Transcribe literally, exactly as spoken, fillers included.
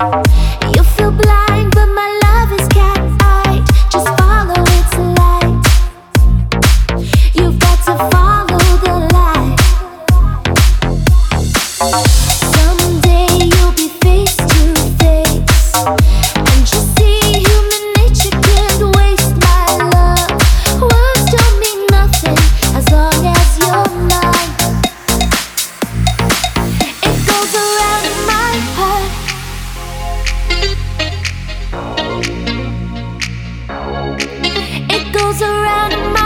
You feel blind, but my love is cat-eyed. Just follow its light. You've got to follow the light. Someday you'll be face to face, and you see human nature can't waste my love. Words don't mean nothing as long as you're mine. It goes around in my heart. It goes around in my